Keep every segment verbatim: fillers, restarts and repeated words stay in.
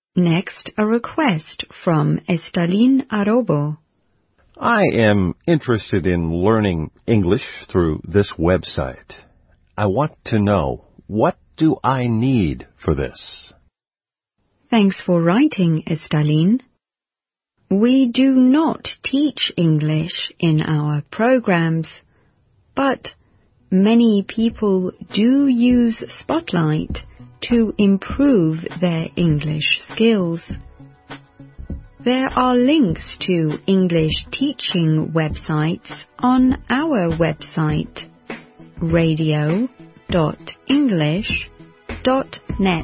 Next, a request from Estalin Arobo. I am interested in learning English through this website. I want to know, what do I need for this? Thanks for writing, Estalin. We do not teach English in our programs, but many people do use Spotlight to improve their English skills. There are links to English teaching websites on our website, radio dot english dot net.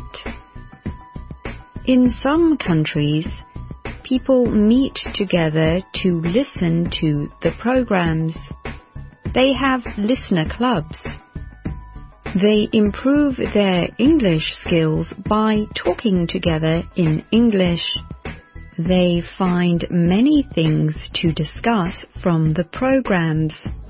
In some countries, people meet together to listen to the programs. They have listener clubs. They improve their English skills by talking together in English. They find many things to discuss from the programs.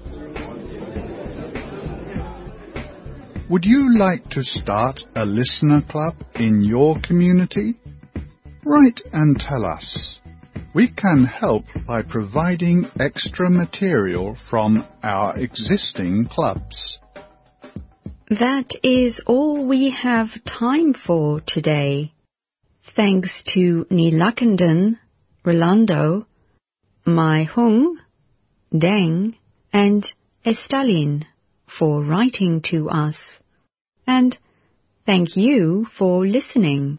Would you like to start a listener club in your community? Write and tell us. We can help by providing extra material from our existing clubs. That is all we have time for today. Thanks to Nilakandan, Rolando, Mai Hung, Deng, and Estalin for writing to us. And thank you for listening.